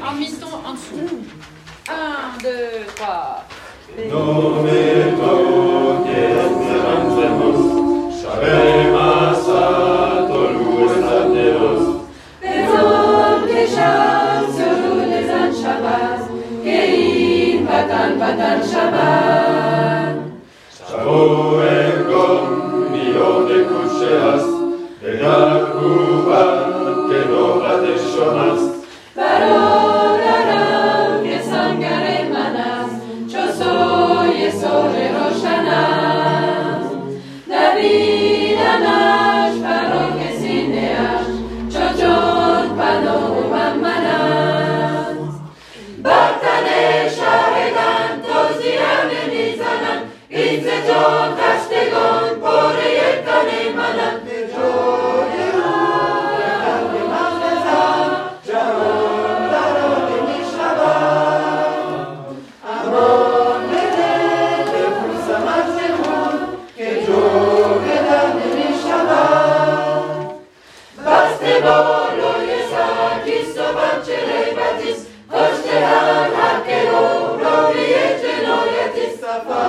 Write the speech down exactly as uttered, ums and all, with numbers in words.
en demi-ton en dessous. Un, deux, trois. Nometo que Shabemas atolus ateos. Bezom keshan solu dezan Shabbat, kein batan batan Shabbat. Shaboen gom mio de kusheas, vegakuban que no ateshonas. Barodaram kesangare manas, choso yesore roshanas. David anash paro kesineash, chojon pano umamanas. Bartane shahedan tozian enizanan, itzeton kastegon pore yekane manan. Safari.